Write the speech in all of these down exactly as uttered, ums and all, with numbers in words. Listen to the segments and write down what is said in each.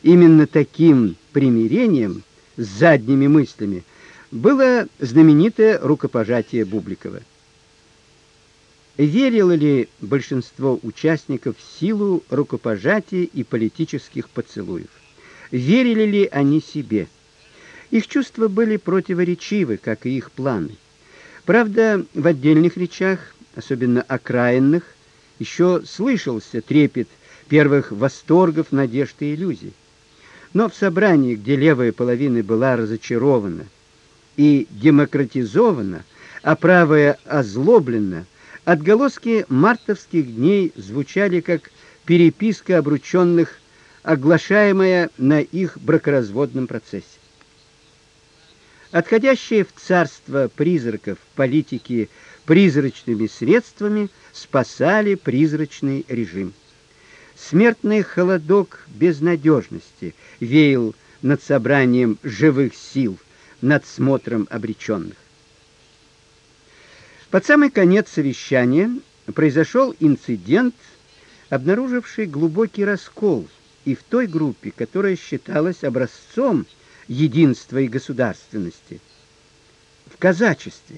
Именно таким примирением с задними мыслями было знаменитое рукопожатие Бубликова. Верило ли большинство участников в силу рукопожатия и политических поцелуев? Верили ли они себе? Их чувства были противоречивы, как и их планы. Правда, в отдельных речах, особенно окраинных, еще слышался трепет первых восторгов, надежд и иллюзий. Но в собрании, где левая половина была разочарована и демократизована, а правая озлоблена, отголоски мартовских дней звучали как переписка обручённых, оглашаемая на их бракоразводном процессе. Отходящие в царство призраков политики призрачными средствами спасали призрачный режим. Смертный холодок безнадежности веял над собранием живых сил, над смотром обречённых. Под самый конец совещания произошел инцидент, обнаруживший глубокий раскол и в той группе, которая считалась образцом единства и государственности, в казачестве.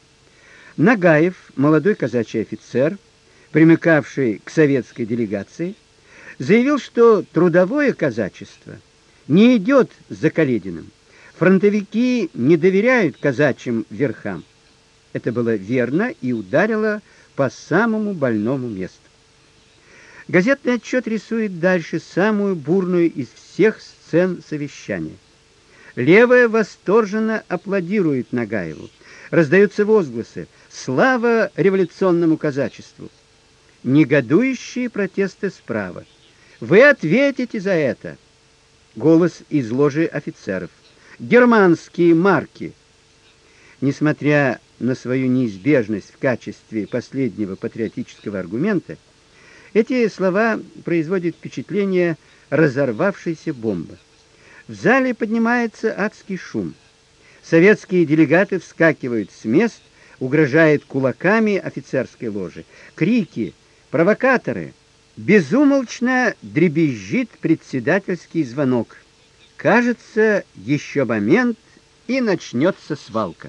Нагаев, молодой казачий офицер, примыкавший к советской делегации, заявил, что трудовое казачество не идет за Калединым. Фронтовики не доверяют казачьим верхам. Это было верно и ударило по самому больному месту. Газетный отчет рисует дальше самую бурную из всех сцен совещания. Левая восторженно аплодирует Нагаеву. Раздаются возгласы: «Слава революционному казачеству!» Негодующие протесты справа: «Вы ответите за это!» Голос из ложи офицеров: «Германские марки!» Несмотря на свою неизбежность в качестве последнего патриотического аргумента, эти слова производят впечатление разорвавшейся бомбы. В зале поднимается адский шум. Советские делегаты вскакивают с мест, угрожают кулаками офицерской ложи. Крики, провокаторы. Безумолчно дребезжит председательский звонок. Кажется, еще момент, и начнется свалка.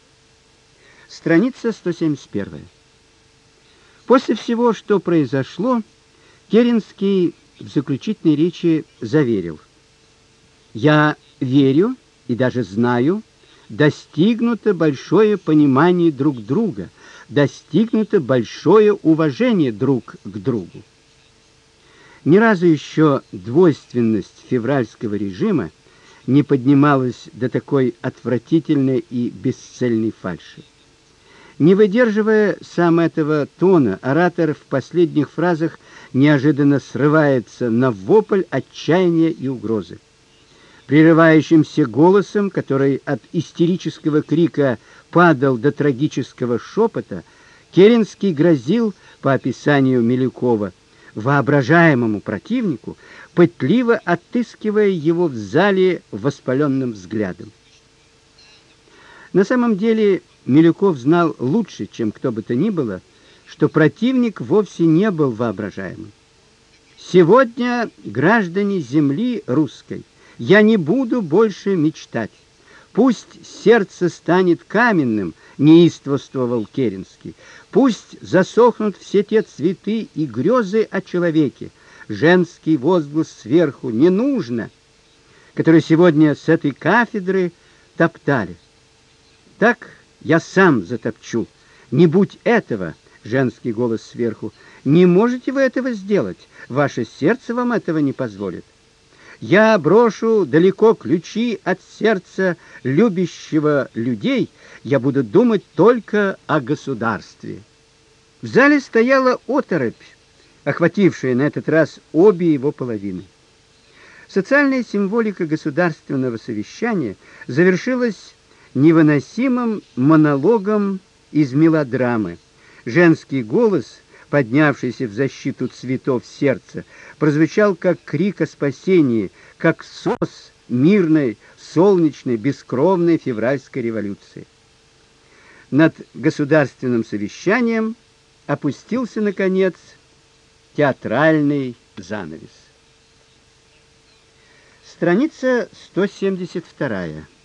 Страница сто семьдесят первая. После всего, что произошло, Керенский в заключительной речи заверил: «Я верю и даже знаю, достигнуто большое понимание друг друга, достигнуто большое уважение друг к другу». Ни разу еще двойственность февральского режима не поднималась до такой отвратительной и бесцельной фальши. Не выдерживая сам этого тона, оратор в последних фразах неожиданно срывается на вопль отчаяния и угрозы. Прерывающимся голосом, который от истерического крика падал до трагического шепота, Керенский грозил, по описанию Милюкова, воображаемому противнику, пытливо отыскивая его в зале воспаленным взглядом. На самом деле Милюков знал лучше, чем кто бы то ни было, что противник вовсе не был воображаемым. «Сегодня, граждане земли русской, я не буду больше мечтать. Пусть сердце станет каменным», — неистовствовал Керенский. «Пусть засохнут все те цветы и грезы о человеке». Женский возглас сверху: «Не нужно!», который сегодня с этой кафедры топтали. «Так я сам затопчу. Не будь этого!» Женский голос сверху: «Не можете вы этого сделать. Ваше сердце вам этого не позволит». «Я брошу далеко ключи от сердца любящего людей. Я буду думать только о государстве». В зале стояла оторопь, охватившая на этот раз обе его половины. Социальная символика государственного совещания завершилась невыносимым монологом из мелодрамы. Женский голос, поднявшийся в защиту цветов сердца, прозвучал как крик о спасении, как сос мирной, солнечной, бескровной февральской революции. Над государственным совещанием опустился, наконец, театральный занавес. Страница сто семьдесят вторая.